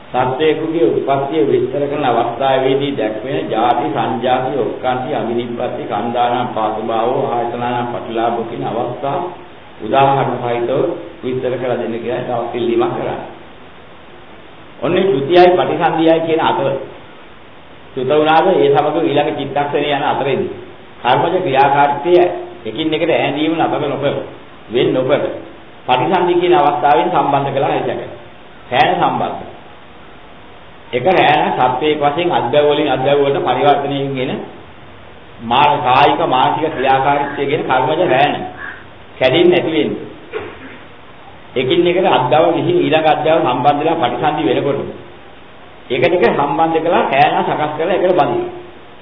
සත්‍යයේ උප්පත්තිය විස්තර කරන අවස්ථාවේදී දැක්වෙන ජාති සංජාති ඔක්කාන්ති අවිනිප්පත්ති කන්දානම් පාසුභාවෝ ආයතනනම් පටිලාභෝ කියන අවස්ථා උදාහරණ සහිතව විස්තර කරලා දෙන්න කියලා තවත් පිළිමක් කරා. ඔන්නේ ත්‍ෘතියයි පටිසන්ධියයි කියන අතර සුත වුණාද ඒ සමග ඊළඟ චිත්තක්ෂණේ යන අතරේදී කර්මජ ක්‍රියාකාරීත්වය එකින් එකට ඈඳීම නතර නොකර වෙන්න නොකර පටිසන්ධි කියන අවස්ථාවෙන් සම්බන්ධ කළා හිතක. හැන සම්බන්ධ. එක හැන සත්‍යයක් වශයෙන් අධ්‍යය වලින් අධ්‍යය වලට පරිවර්තනයෙන් ගෙන කායික මානසික ක්‍රියාකාරීත්වය කියන කර්මජ හැන කැඩෙන්නේ නැති වෙන්නේ. එකින් එකට අධ්‍යව ගිහින් ඊළඟ අධ්‍යව සම්බන්ධ වෙලා පටිසන්ධි වෙනකොට ඒකට එක සම්බන්ධ කළා හැන සකස් කරලා ඒකට බඳිනවා.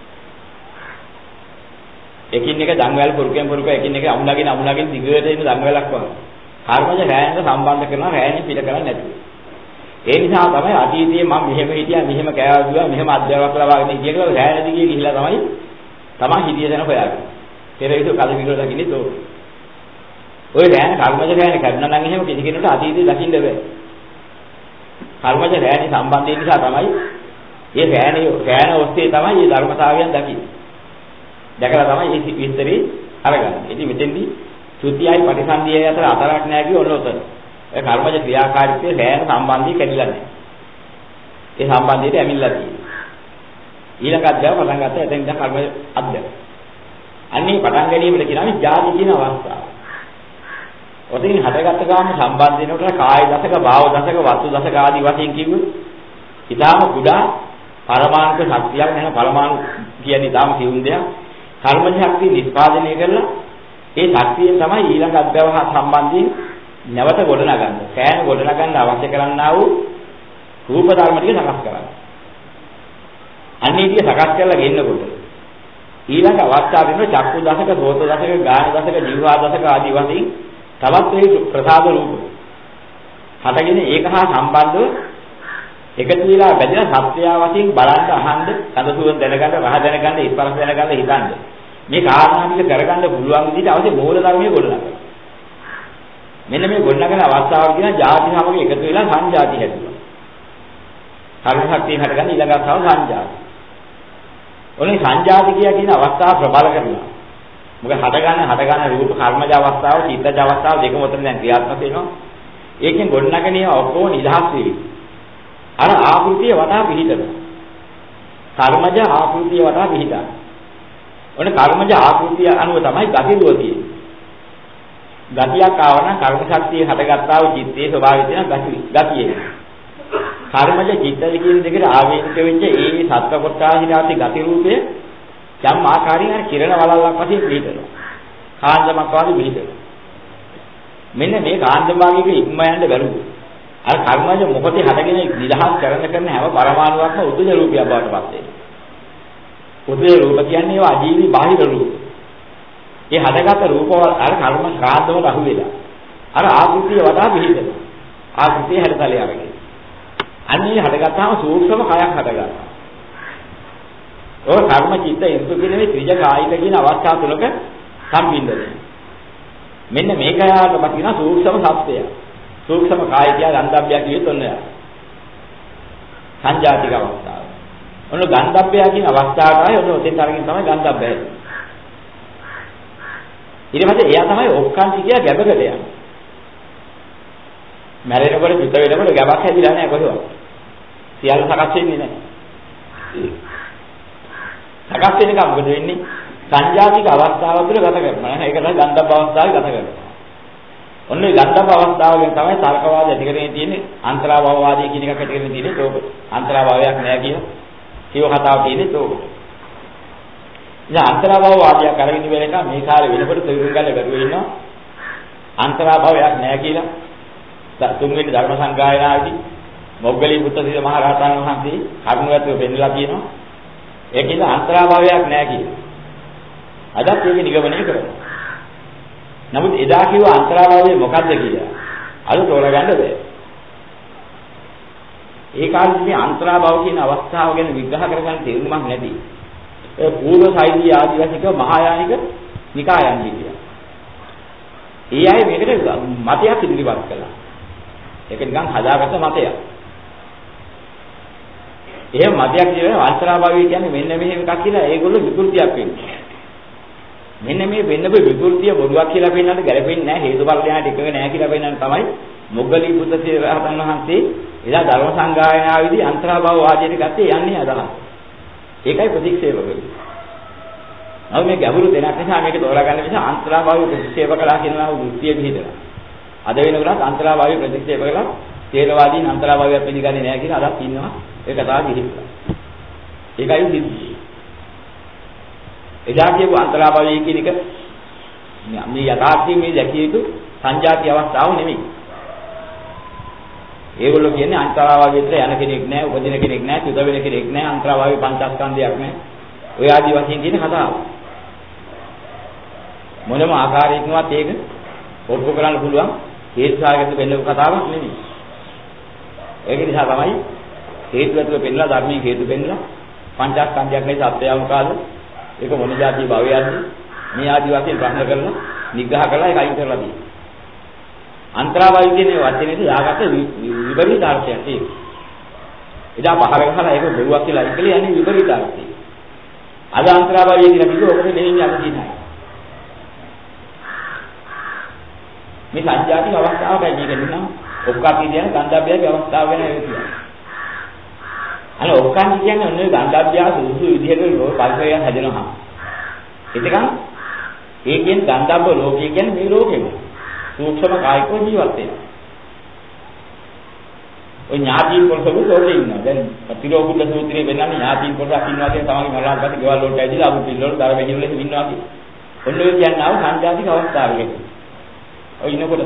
එකින් එක දන්වැල් පුරුකෙන් පුරුක එකින් එක අමුණගෙන දිගට එන දන්වැලක් වගේ. කර්මජ හැනට සම්බන්ධ කරනවා හැනේ පිට කරන්නේ නැතුව. ඒ නිසා තමයි අතීතයේ මම මෙහෙම හිටියා මෙහෙම කෑවුවා මෙහෙම අධ්‍යයනයක් ලබාගෙන කියලා හැන දිගේ ගිහිලා තමයි හිතිය දෙන හොයාගන්නේ. පෙරවිසු කල විගල දකින්නේ තෝ. ඔය හැන කර්මජ හැන කරනවා නම් එහෙම කිසි කෙනෙකුට අතීතයේ දකින්න බෑ. කර්මජ හැනේ සම්බන්ධය නිසා තමයි මේ හැන ඔස්සේ තමයි මේ ධර්මතාවයන් දකින්නේ. දැකලා තමයි මේ විස්තරي අරගන්නේ. ඉතින් මෙතෙන්දී ත්‍ෘතියයි පටිසන්ධියයි අතර අතරක් නැහැ කිය ඔන්න ඔතන. ඒ කර්මජ ක්‍රියාකාරීත්වයේ සෑහෙන සම්බන්ධය කැඩිලා නැහැ. ඒ සම්බන්ධයට ඇමිල්ලා තියෙනවා. ඊළඟ අධ්‍යය පටන් ගත්තා එතෙන් ඉඳන් කර්මජ අධ්‍යය. අන්නේ පටන් ගැනීමට කියනවා ජාති කියන අවස්ථාව. ඔතනින් හටගත්ත ගාම සම්බන්ධ වෙනකොට කාය දශක, භාව දශක, වස්තු දශක ආදී වශයෙන් කිව්වොත් ඊටාම කුඩා පරමාණුක ශක්තියක් නැහැ. පරමාණු කියන්නේ ඊටාම සියුම් දෙයක්. කර්මජ ශක්තිය නිෂ්පාදනය කරලා ඒ ශක්තියෙන් තමයි ඊළඟ අධ්‍යය හා සම්බන්ධයෙන් නැවත ගොඩනගන්නේ. සෑම ගොඩනගන්න අවශ්‍ය කරන්නා වූ රූප ධර්ම ටික සකස් කරන්නේ. අන්නේ ටික සකස් කරලා ගෙන්නකොට ඊළඟ අවස්ථාව වෙන චක්කු දශක, සෝත දශක, ගාන දශක, ජීවා දශක ආදී වශයෙන් තවත් මේ ප්‍රසාද රූප හටගෙන ඒක හා සම්බන්ධව එකතු වෙලා බැඳෙන සත්‍යය වශයෙන් බලන්න අහන්න සඳසුවන් දැනගන්න රහ දැනගන්න ස්පර්ශ දැනගන්න හිතන්න මේ කාරණා ටික කරගන්න පුළුවන් විදිහට අවශ්‍ය මූල ධර්මයේ ගොඩනගන්න. මෙන්න මේ ගොඩනගන අවස්ථාව කියන ಜಾති සමග එකතු වෙලා සංජාති හැදුවා. කර්ම ශක්තිය හටගන්න ඊළඟ අවස්ථාව සංජාති. ඔනේ සංජාති කියන අවස්ථාව ප්‍රබල කරනවා. මොකද හටගන්න රූප කර්මජ අවස්ථාව, චිත්තජ අවස්ථාව දෙකම උතන දැන් ක්‍රියාත්මක වෙනවා. ඒකෙන් ගොඩනගන්නේ ඔක්කොම නිදහස් වෙවි. අර ආකෘතිය වටා පිහිටනවා. කර්මජ ආකෘතිය වටා පිහිටනවා. ඔන්න කර්මජ ආකෘතිය අනුව තමයි ගතිරුව තියෙන්නේ. ගතියක් ආවනම් කර්ම ශක්තිය හටගත්තා වූ චිත්තයේ ස්වභාවය තියෙන ගතිය. කර්මජ චිත්තජ කියන දෙකට ආවේනික වෙච්ච ඒ සත්‍ය කොටාහිනාති ගති රූපය යම් ආකාරයෙන් අර කිරණ වලල්ලක් වශයෙන් පිහිටනවා. කාන්දමක් වගේ පිහිටනවා. මෙන්න මේ කාන්දම භාගයක ඉක්ම යන්න බැරුව. අර කර්මජ මොහොතේ හටගෙන නිදහස් කරන හැම පරමාණුවක්ම උද්දේශ රූපයක් බවට පත් වෙනවා. උද්දේශ රූප කියන්නේ ඒවා අජීවී බාහිර රූප. ඒ හටගත් රූපවල අර කර්ම කාන්දමට අහු වෙලා අර ආකෘතිය වඩා පිළිදෙනවා. ආකෘතිය හැඩතලය අරගෙන. අන්නේ හටගත්තාම සූක්ෂම කයක් හටගන්නවා. ඔය කර්ම චිත්ත ඉන්ද්‍රිය කියන මේ ත්‍රිජ කායික කියන අවස්ථා තුනක සම්බින්දනය. මෙන්න මේක යාටම කියන සූක්ෂම සත්‍යය. සූක්ෂම කාය කියන ගන්ධබ්බය කියුත් ඔන්න යා. සංජාතික අවස්ථාව. ඔන්න ගන්ධබ්බය කියන අවස්ථාවටයි ඔන්න ඔතෙන් අරගෙන තමයි ගන්ධබ්බය. ඊට පස්සේ එයා තමයි ඔක්කාන්ති කිය ගැබකට යන්නේ. මැරෙනකොට පිට වෙනකොට ගැබක් හැදිලා නැහැ කොහෙවත්. සියල්ල සකස් වෙන්නේ නැහැ. සකස් වෙන එක මොකද වෙන්නේ? සංජාතික අවස්ථාව තුළ ගත කරනවා. ඒක තමයි ගන්ධබ්බ අවස්ථාවේ ගත කරනවා. ඔන්න ඒ ගන්ධබ්බ අවස්ථාවෙන් තමයි තර්කවාද ඇති කරගෙන තියෙන්නේ. අන්තරාභවවාදී කියන එකක් ඇති කරගෙන තියෙන්නේ. ඒක අන්තරාභවයක් නෑ කියන සිව කතාව තියෙන්නේ ඒක. ඉතින් අන්තරාභවවාදියා කරගෙන ඉන්න එක මේ කාලේ වෙනකොට තේරුම් ගන්න බැරුව ඉන්නවා. අන්තරාභවයක් නෑ කියලා තුන්වෙනි ධර්ම සංගායනාවේදී මොග්ගලී පුත්තිද මහ රහතන් වහන්සේ කරුණාවත්ව පෙන්නලා තියෙනවා. ඒකෙන් අන්තරාභවයක් නෑ කියලා. අදත් ඒක නිගමනය කරනවා. නමුත් එදා කිව්ව අන්තරාභවය මොකද්ද කියලා අද තෝරගන්න බෑ. ඒ කාලේ අන්තරාභව කියන අවස්ථාව ගැන විග්‍රහ කරගන්න තේරුමක් නැති. ඒ පූර්ව සෛදී ආදිවාසීක මහායානික නිකායන් කියලා. ඒ අය මේකට මතයක් ඉදිරිපත් කළා. ඒක නිකන් හදාගත්ත මතයක්. එහෙම මතයක් කියන අන්තරාභාවය කියන්නේ මෙන්න මෙහෙම එකක් කියලා ඒගොල්ලෝ විකෘතියක් වෙන්නේ. මෙන්න මේ වෙන්න විකෘතිය බොරුවක් කියලා පෙන්නන්න ගැලපෙන්නේ නැහැ. හේතුඵල ධ්‍යානට එකක නැහැ කියලා පෙන්නන්න තමයි මොග්ගලී බුද්ධ රහතන් වහන්සේ එදා ධර්ම සංගායනාවේදී අන්තරාභාව වාදයට ගත්තේ යන්නේ අදහස්. ඒකයි ප්‍රතික්ෂේප වෙන්නේ. නමුත් මේ ගැඹුරු දෙයක් නිසා මේක තෝරා ගන්න නිසා අන්තරාභාව ප්‍රතික්ෂේප කළා කියනවා වෘත්තිය පිළිදලා. අද වෙනකොට අන්තරාභාව ප්‍රතික්ෂේප කළා තේරවාදීන් අන්තරාභාවය පිළිගන්නේ නැහැ කියලා අදහස් ඉන්නවා. ඒක තමයි ගිහිල්ලා. ඒකයි සිද්ධිය. එදා කියපු අන්තරාභාවය කියන එක මේ යථාර්ථයේ මේ දැකිය යුතු සංජාති අවස්ථාව නෙමෙයි. ඒගොල්ලෝ කියන්නේ අන්තරාභාවයට යන කෙනෙක් නැහැ, උපදින කෙනෙක් නැහැ, සුද වෙන කෙනෙක් නැහැ, අන්තරාභාවය පංචස්කන්ධයක් නැහැ. ඔය ආදි වශයෙන් කියන කතාව. මොනම ආකාරයකින්වත් ඒක ඔප්පු කරන්න පුළුවන් හේතුසාගත වෙන්න කතාවක් නෙමෙයි. ඒක නිසා තමයි හේතු ඇතුළේ පෙන්නලා ධර්මයේ හේතු පෙන්නලා පංචස්කන්ධයක් නේ සත්‍යයම කාද ඒක මොන જાති භවයක්ද මේ ආදි වශයෙන් ප්‍රශ්න කරලා නිග්‍රහ කරලා ඒක අයින් කරලා තියෙනවා. අන්තරාභාවය කියන වචනේදී යාගත විපරීත අර්ථයක් ඒක. එදා පහර ගහලා ඒක බොරුවක් කියලා ඉකලේ යන්නේ විපරීත අර්ථය. අද අන්තරාභාවය කියලා කිව්වොත් ඔකට දෙන්නේ අද කියනවා. මේ සංජාතික අවස්ථාවකයි මේක නෙවෙයි. ඔක්කාපී කියන ගන්ධබ්බයගේ අවස්ථාව ගැන ඒක කියනවා. අනේ ඔක්කාන් කියන්නේ ඔන්නේ ගන්ධබ්බය සුසු විදිහට පරිසරයක් හැදෙනවා. එතකන් ඒකෙන් ගන්ධබ්බ ලෝකය කියන්නේ මේ ලෝකෙම. සූක්ෂම කායිකව ජීවත් වෙනවා. ඔය ඥාතියින් පොළසොළු ලෝකේ ඉන්නවා. දැන් ප්‍රතිලෝකුල සූත්‍රයේ වෙනන්නේ ඥාතියින් පොළසක් ඉන්නවා කියන තමයි මරණාට පස්සේ ගෙවල් වලට ඇවිදලා අමු පිළිලවල දර වෙහිවල ඉන්නවා කියන්නේ. ඔන්න ඔය කියන්නේ ආව සංජාතික අවස්ථාවක. ඔය ඉන්නකොට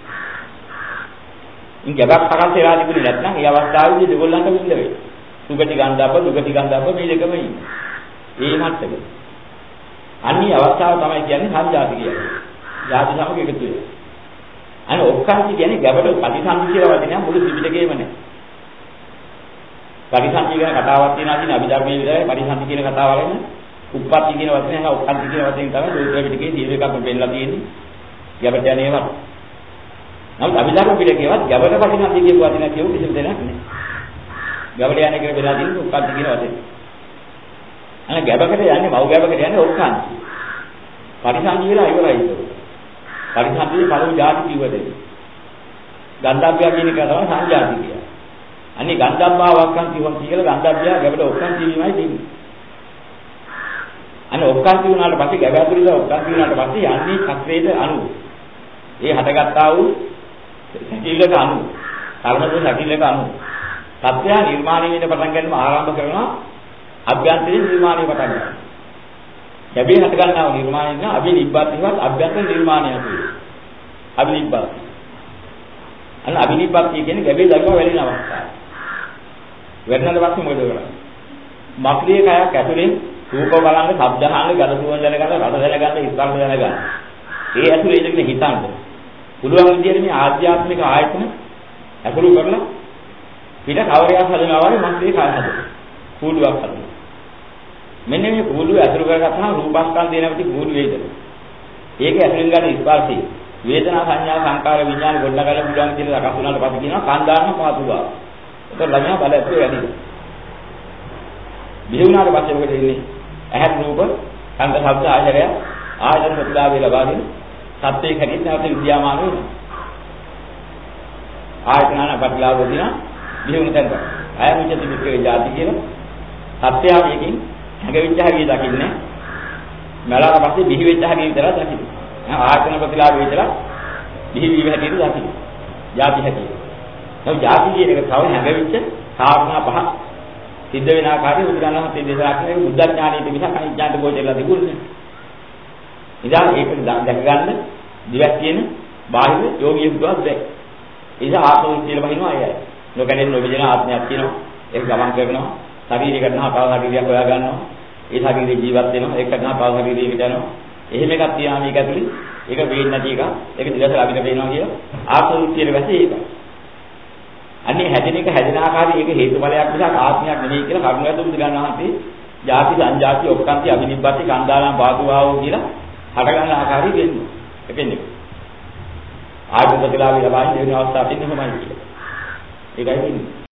ඉන් ගැබක් පරන් තේරා තිබුණේ නැත්නම් ඒ අවස්ථාවේදී දෙගොල්ලන්ට විඳ වෙයි. සුගති ගන්ධබ්බ දුගති ගන්ධබ්බ මේ දෙකම ඉන්නේ. ඒ මට්ටම. අනිත් අවස්ථාව තමයි කියන්නේ සංජාති කියන්නේ. ජාති සමග එකතු වෙනවා. අනේ ඔක්කාන්ති කියන්නේ ගැබඩ ප්‍රතිසන්දි කියලා වදිනා මුළු ත්‍රිපිටකයේම නැහැ. ප්‍රතිසන්දි කියන කතාවක් තියෙනවා කියන අභිධර්මයේ විතරයි ප්‍රතිසන්දි කියන කතාව වලින් උප්පත්ති කියන වචනේ නැහැ ඔක්කාන්ති කියන වචනේ තමයි සූත්‍ර පිටකේ දීර්ඝ එකක්ම පෙන්නලා තියෙන්නේ. ගැබඩ යන්නේ ඒවත්. නමුත් අභිධර්ම පිටකේවත් ගැබඩ ප්‍රතිසන්දි කියන වචනේ කියු කිසිම දෙයක් නැහැ. ගැබඩ යන්නේ කියලා වෙලා තියෙන්නේ ඔක්කාන්ති කියන වචනේ. අනේ ගැබකට යන්නේ මව් ගැබකට යන්නේ ඔක්කාන්ති. ප්‍රතිසන්දි කියලා ඉවරයි ඒක. පරිසම්පේ පළමු ಜಾති කිව්වද ගන්ධබ්බය කියන එක තමයි සංජාති කියන්නේ. අනිත් ගන්ධබ්බාවක්කන් කියලා ගන්ධබ්බය ගැබට ඔක්කන් කියීමයි තියෙන්නේ. අනේ ඔක්කන් කියුණාට පස්සේ ගැබ ඇතුළේ ඔක්කන් කියුණාට පස්සේ යන්නේ චක්‍රේට අනුව. ඒ හටගත්තා වූ සැකිල්ලක අනුව. කර්මද සැකිල්ලක අනුව. සත්‍ය නිර්මාණය වෙන පටන් ගන්නම ආරම්භ කරනවා අභ්‍යන්තරේ නිර්මාණය පටන් ගන්නවා. ගැබේ හට ගන්නා නිර්මාණය න අභිනිබ්බතිවත් අභ්‍යන්තර නිර්මාණය ඇතුළේ. අභිනිබ්බති. අන්න අභිනිබ්බති කියන්නේ ගැබේ දරුවා වැඩෙන අවස්ථාව. වැඩනට පස්සේ මොකද කරන්නේ? මක්ලියේ කයක් ඇතුලේ රූප බලන්න, ශබ්ද අහන්න, ගඳ සුවඳ දැනගන්න, රස දැනගන්න, ස්පර්ශ දැනගන්න. ඒ ඇතුලේ ඉඳගෙන හිතන්න. පුළුවන් විදිහට මේ ආධ්‍යාත්මික ආයතන ඇතුළු කරලා පිට කවරයක් හදනවා වගේ මක්ලියේ කය හදනවා. කූඩුවක් හදනවා. මෙන්න මේ කූඩුව ඇතුළු කරගත්තාම රූපස්කන්ධය නැමැති කූඩු වේදන. ඒක ඇතුළෙන් ගන්න ස්පර්ශය. වේදනා සංඥා සංකාර විඥාන ගොඩනගලා පුළුවන් කියලා රකස් වුණාට පස්සේ කියනවා කන්දාන පාතුවා. ඒක ළමයා බල ඇතුලේ වැඩි. බිහුණාට පස්සේ මොකද වෙන්නේ? ඇහත් රූප, කන්ද ශබ්ද ආයතනය ආයතන ප්‍රතිලාභය ලබාගෙන සත්‍යයේ හැටියට නැවත විද්‍යාමාන වෙනවා. ආයතනන ප්‍රතිලාභ වදිනා බිහුණ තැනට. ආයමුච්ච තිබෙන්නේ ಜಾති කියලා සත්‍යයකින් හැඟවිච්ච හැටි දකින්නේ. මලකට පස්සේ බිහි වෙච්ච හැටි විතරක් දකින්නේ. ආයතන ප්‍රතිලාභය විතරක් බිහි වීම හැටියට දකින්නේ. ಜಾති හැටි. ඒ ಜಾති කියන එක තව හැඟවිච්ච කාරණා පහ සිද්ධ වෙන ආකාරයේ උදාහරණ හතේ දේශනා කරන බුද්ධ ඥානීය මිසක් අනිඥාට ගෝචරලා තිබුණේ. ඉතින් ඒක දැක ගන්න දිවක් තියෙන බාහිර යෝගී බුදුහත් දැක්. ඉතින් ආත්මය කියලා බහිනවා අයයි. නොකැලෙන නොවිදින ආත්මයක් තියෙනවා. ඒක ගමන් කරනවා. ශරීරය කරනවා තව ශරීරයක් හොයා ගන්නවා. ඒ ශරීරේ ජීවත් වෙනවා. ඒක කරනවා තව ශරීරයකට යනවා. එහෙම එකක් තියාම මේක ඇතුලේ ඒක වෙන්නේ නැති එක. ඒක දිගට අපිට පේනවා කියලා ආත්මෘතියේ වැසේ ඒක. අන්නේ හැදෙන එක හැදෙන ආකාරය ඒක හේතුඵලයක් නිසා ආත්මයක් නෙවෙයි කියලා කරුණාවෙන් බුදු ගන්නහන්සේ ಜಾති සංජාති ඔක්කාන්ති අභිනිබ්බති කන්දානම් බාදුවාවෝ කියලා හට ගන්න ආකාරය දෙන්නේ. එපෙන්නේ. ආයතන ප්‍රතිලාභය ලබන්නේ වෙන අවස්ථාවක් තියෙනවමයි කියලා. ඒකයි වෙන්නේ.